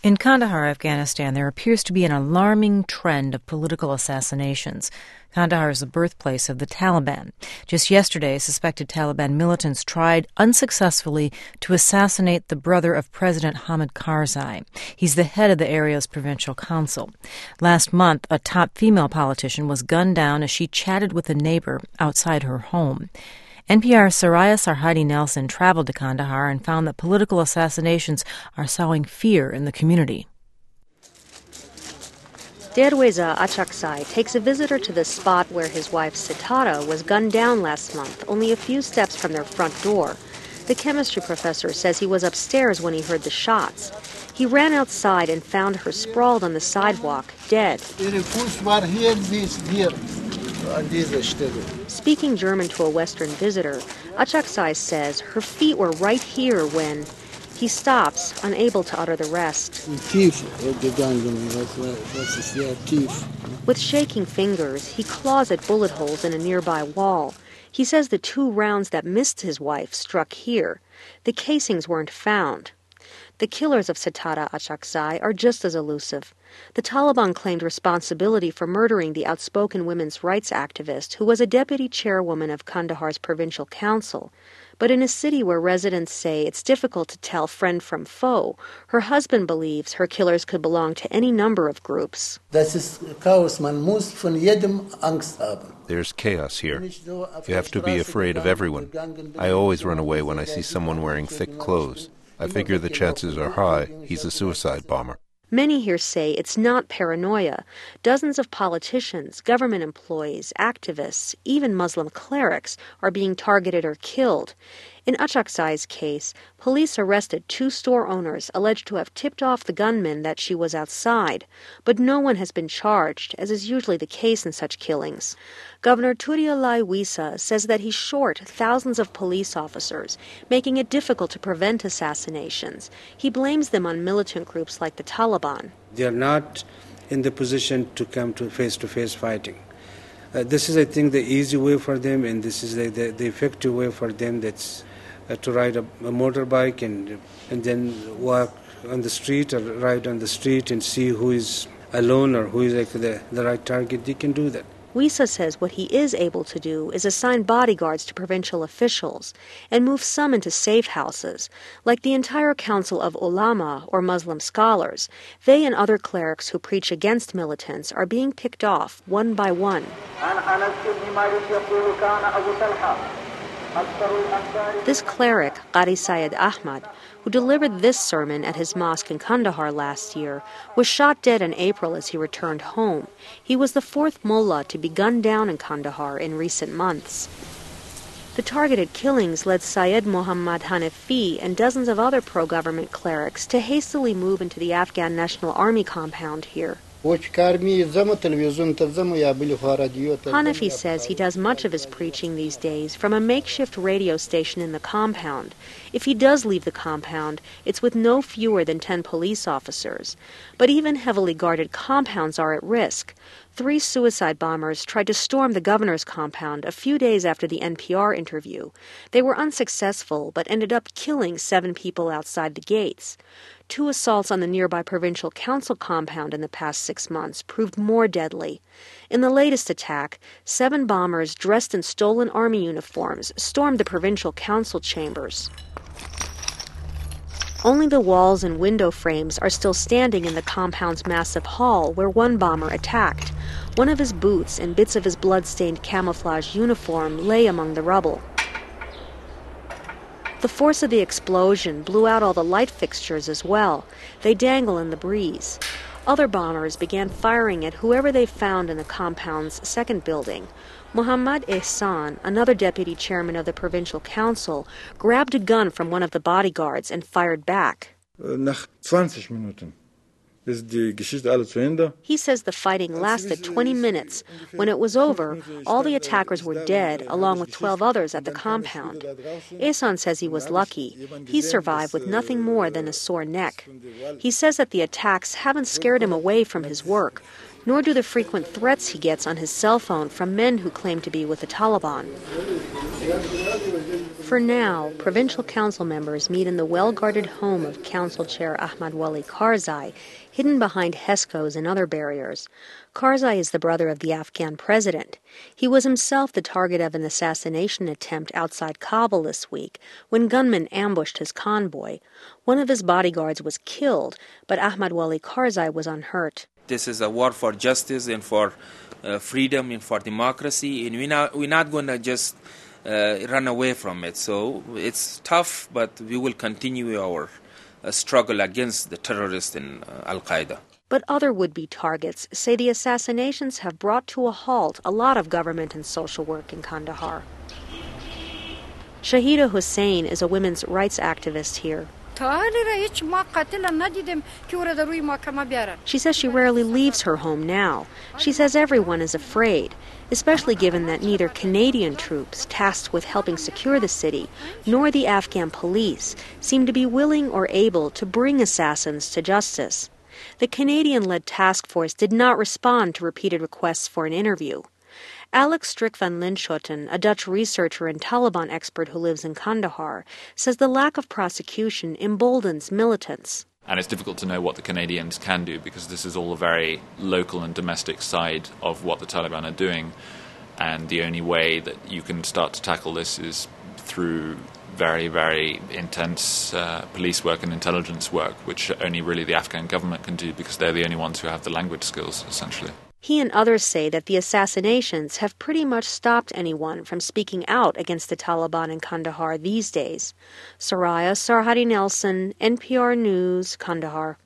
In Kandahar, Afghanistan, there appears to be an alarming trend of political assassinations. Kandahar is the birthplace of the Taliban. Just yesterday, suspected Taliban militants tried unsuccessfully to assassinate the brother of President Hamid Karzai. He's the head of the area's provincial council. Last month, a top female politician was gunned down as she chatted with a neighbor outside her home. NPR's Soraya Sarhadi Nelson traveled to Kandahar and found that political assassinations are sowing fear in the community. Derweza Achakzai takes a visitor to the spot where his wife Sitara was gunned down last month, only a few steps from their front door. The chemistry professor says he was upstairs when he heard the shots. He ran outside and found her sprawled on the sidewalk, dead. Speaking German to a Western visitor, Achakzai says her feet were right here when he stops, unable to utter the rest. With shaking fingers, he claws at bullet holes in a nearby wall. He says the 2 rounds that missed his wife struck here. The casings weren't found. The killers of Sitara Achakzai are just as elusive. The Taliban claimed responsibility for murdering the outspoken women's rights activist who was a deputy chairwoman of Kandahar's provincial council. But in a city where residents say it's difficult to tell friend from foe, her husband believes her killers could belong to any number of groups. There's chaos here. You have to be afraid of everyone. I always run away when I see someone wearing thick clothes. I figure the chances are high he's a suicide bomber. Many here say it's not paranoia. Dozens of politicians, government employees, activists, even Muslim clerics are being targeted or killed. In Achakzai's case, police arrested 2 store owners alleged to have tipped off the gunman that she was outside, but no one has been charged, as is usually the case in such killings. Governor Turialai Wisa says that he's short thousands of police officers, making it difficult to prevent assassinations. He blames them on militant groups like the Taliban. They are not in the position to come to face-to-face fighting. This is, I think, the easy way for them, and this is the effective way for them. That's to ride a motorbike and then walk on the street or ride on the street and see who is alone or who is like the right target. They can do that. Wisa says what he is able to do is assign bodyguards to provincial officials and move some into safe houses, like the entire Council of Ulama, or Muslim scholars. They and other clerics who preach against militants are being picked off one by one. This cleric, Qari Syed Ahmad, who delivered this sermon at his mosque in Kandahar last year, was shot dead in April as he returned home. He was the 4th mullah to be gunned down in Kandahar in recent months. The targeted killings led Syed Mohammad Hanafi and dozens of other pro-government clerics to hastily move into the Afghan National Army compound here. Hanafi says he does much of his preaching these days from a makeshift radio station in the compound. If he does leave the compound, it's with no fewer than 10 police officers. But even heavily guarded compounds are at risk. 3 suicide bombers tried to storm the governor's compound a few days after the NPR interview. They were unsuccessful, but ended up killing 7 people outside the gates. 2 assaults on the nearby provincial council compound in the past 6 months proved more deadly. In the latest attack, 7 bombers dressed in stolen army uniforms stormed the provincial council chambers. Only the walls and window frames are still standing in the compound's massive hall where one bomber attacked. One of his boots and bits of his blood-stained camouflage uniform lay among the rubble. The force of the explosion blew out all the light fixtures as well. They dangle in the breeze. Other bombers began firing at whoever they found in the compound's second building. Muhammad Ehsan, another deputy chairman of the provincial council, grabbed a gun from one of the bodyguards and fired back. He says the fighting lasted 20 minutes. When it was over, all the attackers were dead, along with 12 others at the compound. Ehsan says he was lucky. He survived with nothing more than a sore neck. He says that the attacks haven't scared him away from his work, nor do the frequent threats he gets on his cell phone from men who claim to be with the Taliban. For now, provincial council members meet in the well-guarded home of Council Chair Ahmad Wali Karzai, hidden behind HESCOs and other barriers. Karzai is the brother of the Afghan president. He was himself the target of an assassination attempt outside Kabul this week when gunmen ambushed his convoy. One of his bodyguards was killed, but Ahmad Wali Karzai was unhurt. This is a war for justice and for freedom and for democracy, and we're not going to just run away from it. So it's tough, but we will continue our struggle against the terrorists and Al-Qaeda. But other would-be targets say the assassinations have brought to a halt a lot of government and social work in Kandahar. Shahida Hussain is a women's rights activist here. She says she rarely leaves her home now. She says everyone is afraid, especially given that neither Canadian troops tasked with helping secure the city nor the Afghan police seem to be willing or able to bring assassins to justice. The Canadian-led task force did not respond to repeated requests for an interview. Alex Strick van Linschoten, a Dutch researcher and Taliban expert who lives in Kandahar, says the lack of prosecution emboldens militants. And it's difficult to know what the Canadians can do because this is all a very local and domestic side of what the Taliban are doing. And the only way that you can start to tackle this is through very, very intense police work and intelligence work, which only really the Afghan government can do because they're the only ones who have the language skills, essentially. He and others say that the assassinations have pretty much stopped anyone from speaking out against the Taliban in Kandahar these days. Soraya Sarhadi Nelson, NPR News, Kandahar.